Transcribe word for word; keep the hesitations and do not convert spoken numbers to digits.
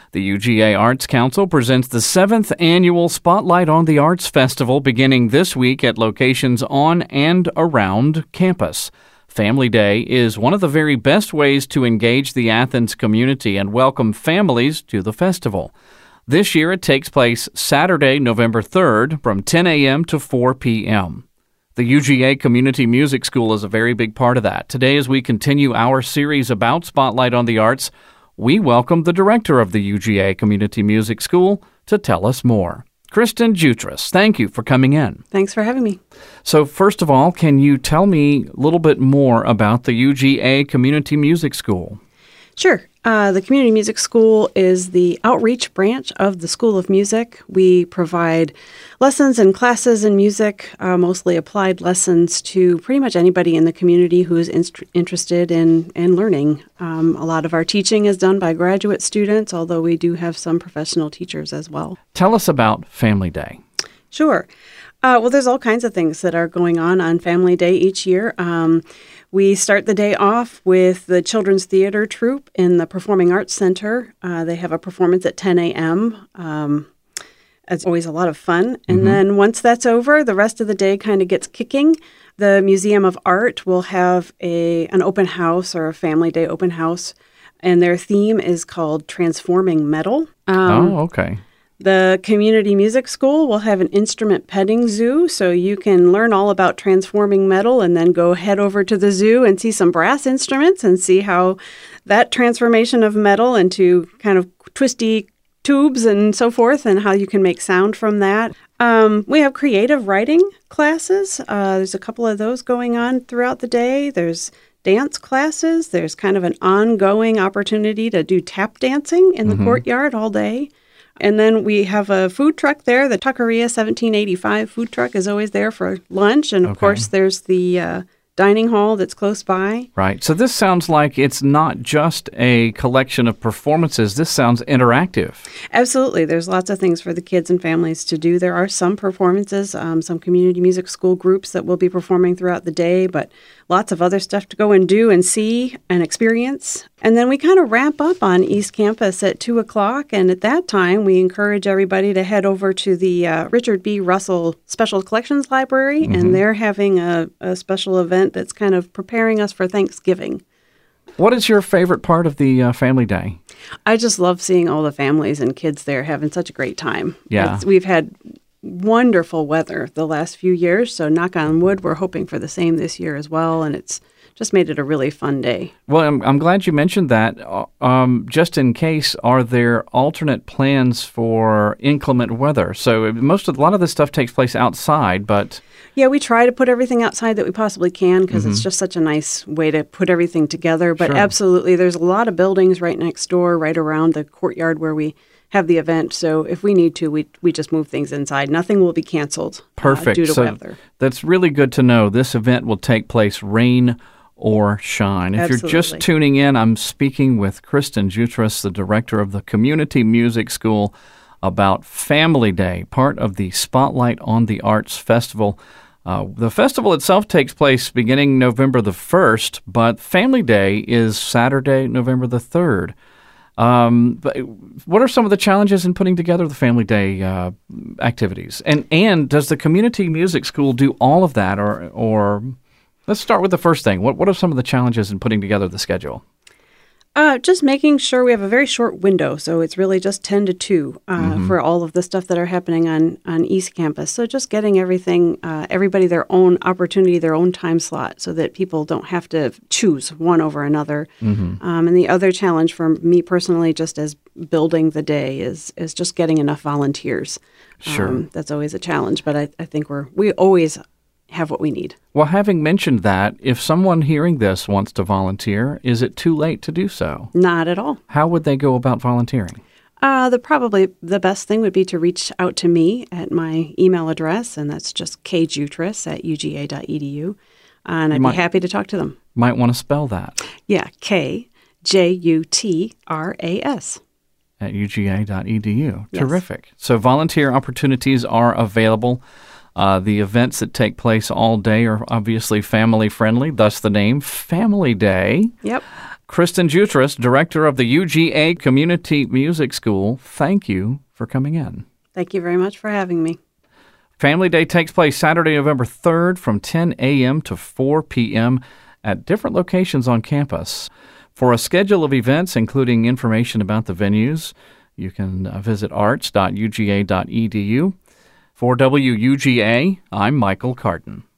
The U G A Arts Council presents the seventh annual Spotlight on the Arts Festival beginning this week at locations on and around campus. Family Day is one of the very best ways to engage the Athens community and welcome families to the festival. This year it takes place Saturday, November third from ten a.m. to four p.m. The U G A Community Music School is a very big part of that. Today, as we continue our series about Spotlight on the Arts, we welcome the director of the U G A Community Music School to tell us more. Kristen Jutras, thank you for coming in. Thanks for having me. So first of all, can you tell me a little bit more about the U G A Community Music School? Sure. Uh, the Community Music School is the outreach branch of the School of Music. We provide lessons and classes in music, uh, mostly applied lessons to pretty much anybody in the community who is inst- interested in, in learning. Um, a lot of our teaching is done by graduate students, although we do have some professional teachers as well. Tell us about Family Day. Sure. Uh, well, there's all kinds of things that are going on on Family Day each year. Um, we start the day off with the Children's Theater Troupe in the Performing Arts Center. Uh, they have a performance at ten a.m. Um, it's always a lot of fun. And mm-hmm. then once that's over, the rest of the day kind of gets kicking. The Museum of Art will have a an open house or a Family Day open house, and their theme is called Transforming Metal. Um, oh, okay. The Community Music School will have an instrument petting zoo, so you can learn all about transforming metal and then go head over to the zoo and see some brass instruments and see how that transformation of metal into kind of twisty tubes and so forth and how you can make sound from that. Um, we have creative writing classes. Uh, there's a couple of those going on throughout the day. There's dance classes. There's kind of an ongoing opportunity to do tap dancing in the mm-hmm. courtyard all day. And then we have a food truck there. The Tuckeria seventeen eighty-five food truck is always there for lunch. And, of okay. course, there's the uh, dining hall that's close by. Right. So this sounds like it's not just a collection of performances. This sounds interactive. Absolutely. There's lots of things for the kids and families to do. There are some performances, um, some community music school groups that will be performing throughout the day, but lots of other stuff to go and do and see and experience. And then we kind of wrap up on East Campus at two o'clock. And at that time, we encourage everybody to head over to the uh, Richard B. Russell Special Collections Library. Mm-hmm. And they're having a, a special event that's kind of preparing us for Thanksgiving. What is your favorite part of the uh, Family Day? I just love seeing all the families and kids there having such a great time. Yeah. It's, we've had wonderful weather the last few years, so knock on wood, we're hoping for the same this year as well, and it's just made it a really fun day. Well, I'm, I'm glad you mentioned that. Um, just in case, are there alternate plans for inclement weather? So most of a lot of this stuff takes place outside, but yeah, we try to put everything outside that we possibly can because mm-hmm. it's just such a nice way to put everything together. But sure. absolutely, there's a lot of buildings right next door, right around the courtyard where we have the event. So if we need to, we we just move things inside. Nothing will be canceled Perfect. Uh, due to so weather. That's really good to know. This event will take place rain or shine. If Absolutely. You're just tuning in, I'm speaking with Kristen Jutras, the director of the Community Music School, about Family Day, part of the Spotlight on the Arts Festival. Uh, the festival itself takes place beginning November the first, but Family Day is Saturday, November the third. Um, but what are some of the challenges in putting together the Family Day uh, activities? And and does the Community Music School do all of that, or or let's start with the first thing. What what are some of the challenges in putting together the schedule? Uh, just making sure we have a very short window, so it's really just ten to two uh, mm-hmm. for all of the stuff that are happening on, on East Campus. So just getting everything, uh, everybody their own opportunity, their own time slot, so that people don't have to choose one over another. Mm-hmm. Um, and the other challenge for me personally, just as building the day, is is just getting enough volunteers. Sure, um, that's always a challenge, but I, I think we're we always have what we need. Well, having mentioned that, if someone hearing this wants to volunteer, is it too late to do so? Not at all. How would they go about volunteering? Uh, the probably the best thing would be to reach out to me at my email address, and that's just kjutras at u g a dot e d u, and I'd you be might, happy to talk to them. Might want to spell that. Yeah, K J U T R A S. At u g a dot e d u. Yes. Terrific. So volunteer opportunities are available. Uh, the events that take place all day are obviously family-friendly, thus the name Family Day. Yep. Kristen Jutras, director of the U G A Community Music School, thank you for coming in. Thank you very much for having me. Family Day takes place Saturday, November third from ten a.m. to four p.m. at different locations on campus. For a schedule of events, including information about the venues, you can uh, visit arts dot u g a dot e d u. For W U G A, I'm Michael Carton.